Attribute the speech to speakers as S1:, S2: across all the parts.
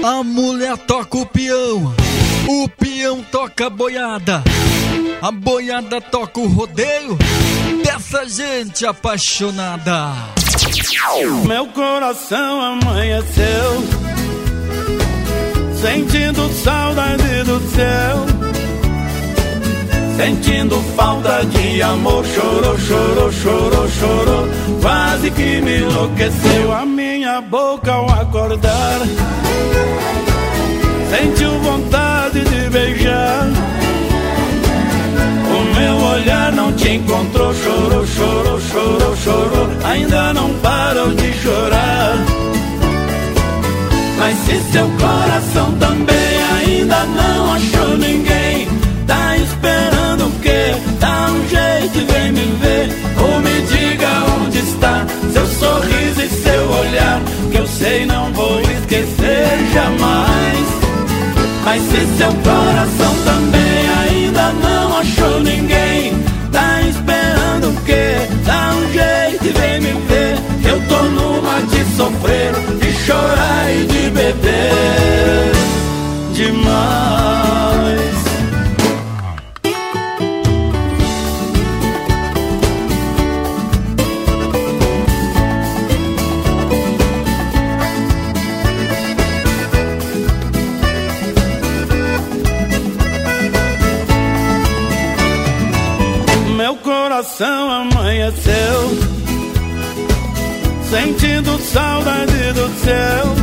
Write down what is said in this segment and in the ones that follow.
S1: A mulher toca o peão toca a boiada toca o rodeio dessa gente apaixonada.
S2: Meu coração amanheceu sentindo saudade do céu, sentindo falta de amor. Chorou, chorou, chorou, chorou, quase que me enlouqueceu. A minha boca ao acordar sentiu vontade de beijar, o meu olhar não te encontrou. Chorou, chorou, chorou, chorou, ainda não parou de chorar. Mas se seu coração também ainda não achou ninguém, tá esperando o quê? Dá um jeito e vem me ver, ou me diga onde está seu sorriso e seu olhar, que eu sei não vou esquecer jamais. Mas se seu coração também ainda não achou ninguém, tá esperando o quê? Dá um jeito e vem me ver, eu tô numa de sofrer, de chorar e de beber demais. Meu coração amanheceu sentindo saudade do céu,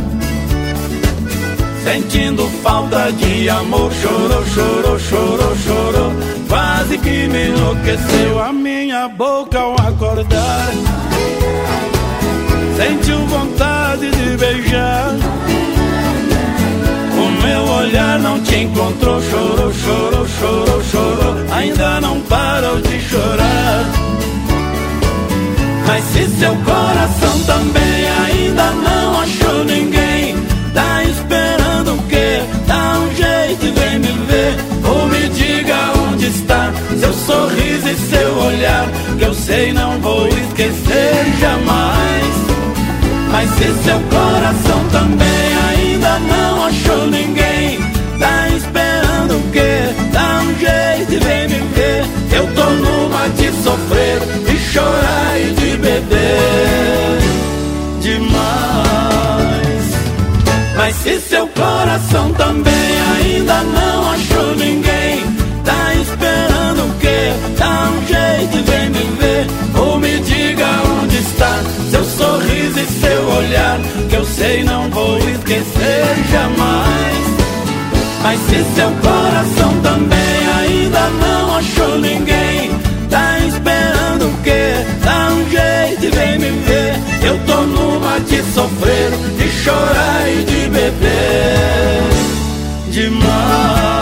S2: sentindo falta de amor. Chorou, chorou, chorou, chorou, quase que me enlouqueceu. A minha boca ao acordar sentiu vontade de beijar, o meu olhar não te encontrou. Chorou, chorou, chorou, chorou, ainda não parou de chorar. Mas se seu coração também ainda não achou ninguém, tá esperando o quê? Dá um jeito e vem me ver, ou me diga onde está seu sorriso e seu olhar, que eu sei não vou esquecer jamais. Mas se seu coração também ainda não achou ninguém, tá esperando o quê? Dá um jeito e vem me ver, eu tô numa de sofrer, de chorar e de beber demais. Mas se seu coração também ainda não achou ninguém, tá esperando o quê? Dá um jeito e vem me ver, ou me diga onde está seu sorriso e seu olhar, que eu sei não vou esquecer jamais. Mas se seu coração também ainda não achou ninguém, tá esperando o quê? Dá um jeito e vem me ver, eu tô numa de sofrer, de chorar e de beber demais.